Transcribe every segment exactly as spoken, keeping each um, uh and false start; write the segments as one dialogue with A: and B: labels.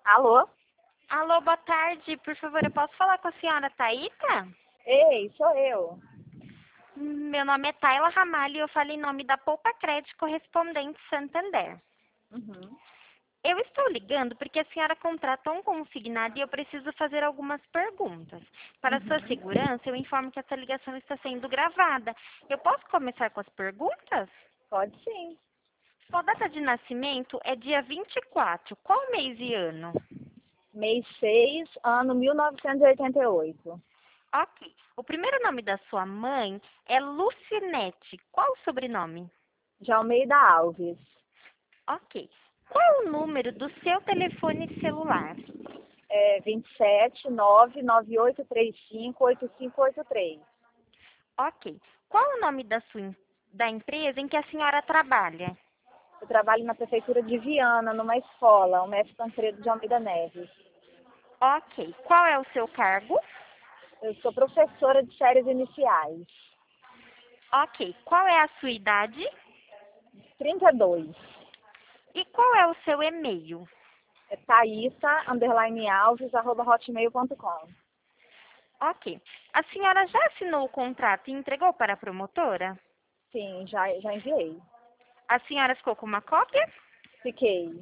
A: Alô?
B: Alô, boa tarde. Por favor, eu posso falar com a senhora Thaíta?
A: Ei, sou eu.
B: Meu nome é Tayla Ramalho e eu falo em nome da Poupa Crédito Correspondente Santander.
A: Uhum.
B: Eu estou ligando porque a senhora contratou um consignado e eu preciso fazer algumas perguntas. Para sua
A: Uhum.
B: segurança, eu informo que essa ligação está sendo gravada. Eu posso começar com as perguntas?
A: Pode sim.
B: Sua data de nascimento é dia vinte e quatro. Qual mês e ano?
A: Mês seis, ano mil novecentos e oitenta e oito.
B: Ok. O primeiro nome da sua mãe é Lucinete. Qual o sobrenome?
A: De Almeida Alves.
B: Ok. Qual o número do seu telefone celular?
A: É vinte e sete, nove nove oito três cinco, oito cinco oito três.
B: Ok. Qual o nome da sua em- da empresa em que a senhora trabalha?
A: Eu trabalho na prefeitura de Viana, numa escola, o mestre Tancredo de Almeida Neves.
B: Ok. Qual é o seu cargo?
A: Eu sou professora de séries iniciais.
B: Ok. Qual é a sua idade?
A: trinta e dois.
B: E qual é o seu e-mail?
A: É Thaísa, underline Alves, arroba hotmail ponto com.
B: Ok. A senhora já assinou o contrato e entregou para a promotora?
A: Sim, já, já enviei.
B: A senhora ficou com uma cópia?
A: Fiquei.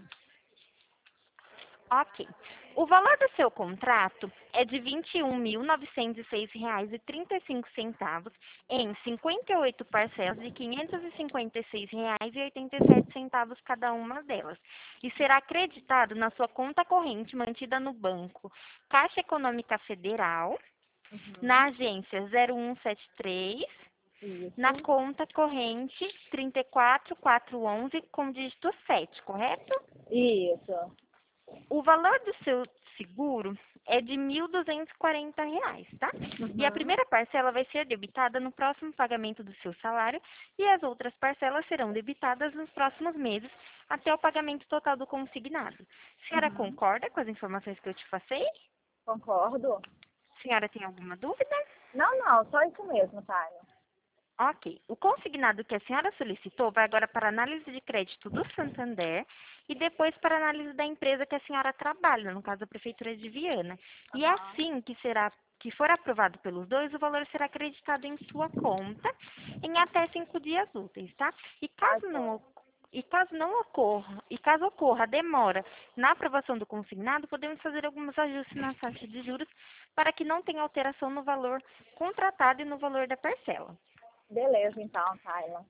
B: Ok. O valor do seu contrato é de vinte e um mil novecentos e seis reais e trinta e cinco centavos em cinquenta e oito parcelas de quinhentos e cinquenta e seis reais e oitenta e sete centavos cada uma delas e será acreditado na sua conta corrente mantida no banco Caixa Econômica Federal,
A: Uhum.
B: na agência zero um sete três, na
A: Isso.
B: conta corrente trinta e quatro mil quatrocentos e onze com dígito sete, correto?
A: Isso.
B: O valor do seu seguro é de mil duzentos e quarenta reais, tá? E a
A: Uhum.
B: primeira parcela vai ser debitada no próximo pagamento do seu salário e as outras parcelas serão debitadas nos próximos meses até o pagamento total do consignado. A senhora
A: Uhum.
B: concorda com as informações que eu te passei?
A: Concordo.
B: A senhora tem alguma dúvida?
A: Não, não, só isso mesmo, Thalia.
B: Ok. O consignado que a senhora solicitou vai agora para a análise de crédito do Santander e depois para a análise da empresa que a senhora trabalha, no caso a Prefeitura de Viana. E é
A: Aham.
B: assim que será que for aprovado pelos dois, o valor será acreditado em sua conta em até cinco dias úteis, tá? E
A: Tá,
B: caso não
A: joia.
B: oc- e caso não ocorra, e caso ocorra demora na aprovação do consignado, podemos fazer alguns ajustes na taxa de juros para que não tenha alteração no valor contratado e no valor da parcela.
A: Beleza, então, Thalia.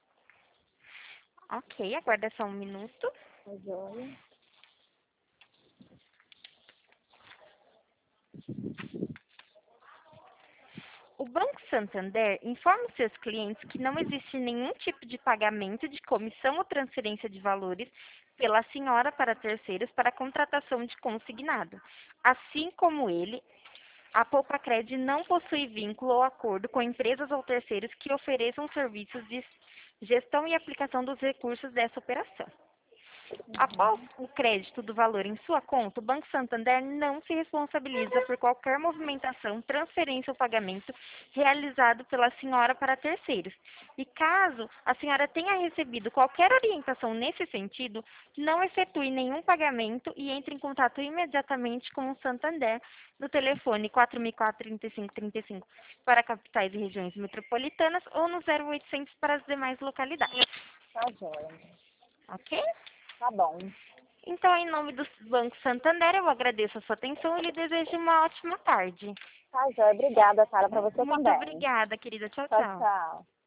B: Ok, aguarda só um minuto.
A: Tá, joia.
B: O Banco Santander informa os seus clientes que não existe nenhum tipo de pagamento de comissão ou transferência de valores pela senhora para terceiros para a contratação de consignado. Assim como ele, a Poupacred não possui vínculo ou acordo com empresas ou terceiros que ofereçam serviços de gestão e aplicação dos recursos dessa operação. Após
A: Uhum.
B: o crédito do valor em sua conta, o Banco Santander não se responsabiliza por qualquer movimentação, transferência ou pagamento realizado pela senhora para terceiros. E caso a senhora tenha recebido qualquer orientação nesse sentido, não efetue nenhum pagamento e entre em contato imediatamente com o Santander no telefone quatro mil e quatro, trinta e cinco, trinta e cinco para capitais e regiões metropolitanas ou no zero oitocentos para as demais localidades.
A: Tá, joia.
B: Ok?
A: Tá bom.
B: Então, em nome do Banco Santander, eu agradeço a sua atenção e lhe desejo uma ótima tarde.
A: Tá, joia. Obrigada, Thalia, pra você
B: Muito
A: também.
B: obrigada, querida. Tchau,
A: Tchau,
B: tchau.
A: tchau.